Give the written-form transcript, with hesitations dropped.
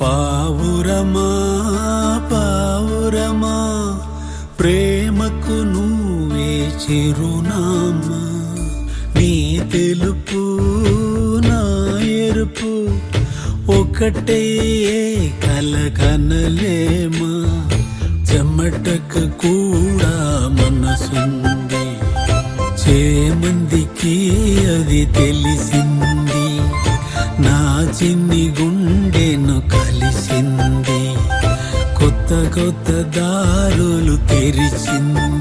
పావురమా పావురమా ప్రేమకు నువ్వే చిరునామా, నీ తెలుపు నా ఎరుపు ఒకటే కలకనలేమా, చెమటకు కూడా మనసుంది, చేమందికి అది తెలిసింది, నా చిన్ని గుండెను కలిసింది, కొత్త కొత్త దారులు తెరిచింది.